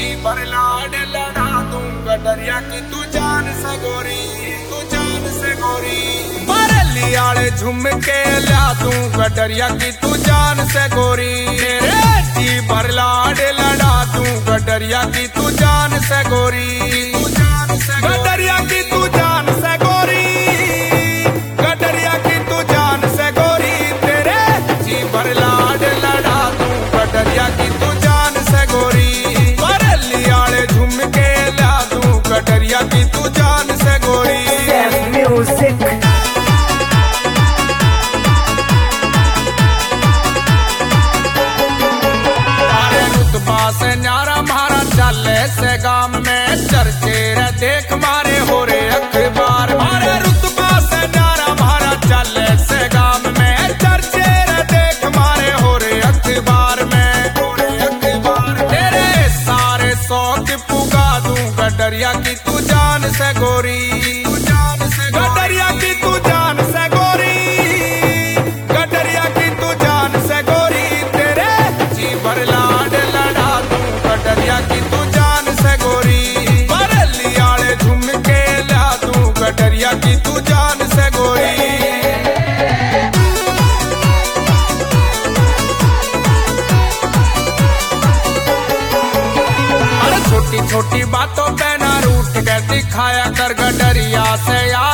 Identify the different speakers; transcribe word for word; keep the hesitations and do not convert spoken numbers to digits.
Speaker 1: जी पर लाड लड़ा दूं गडरिया की तू जान से गोरी, तू जान से गोरी। बरेली आले झुमके ला दूं गडरिया की तू जान से गोरी। तेरे जी पर लाड लड़ा दूं गडरिया की तू जान से गोरी, तू जान से गडरिया की तू जान से गोरी, गडरिया की तू जान से गोरी। तेरे जी पर लाड लड़ा दूं गडरिया की तू जान से गोरी। बरेली आले झुमके ला दूं गडरिया की तू जान से गोरी।
Speaker 2: म्यूजिक
Speaker 1: से न्यारा मारा चले से गाम में चर्चे रे देख मारे हो रे अखबार। मारे रुतबा से न्यारा मारा चले से गाम में चर्चे रे देख मारे हो रे अखबार में, हो रे अखबार। तेरे सारे शौक पुगा दूं गडरिया की तू जान से गोरी, तू जान से गडरिया की तू जान से गोरी, गडरिया की तू जान से गोरी। तेरे जी भर लाड लड़ा गडरिया की तू जान से गोरी। बरेली आले झुमके ला दूं गडरिया की तू जान से गोरी। अरे छोटी छोटी बातों पे ना रूठ के दिखाया कर गडरिया से यार।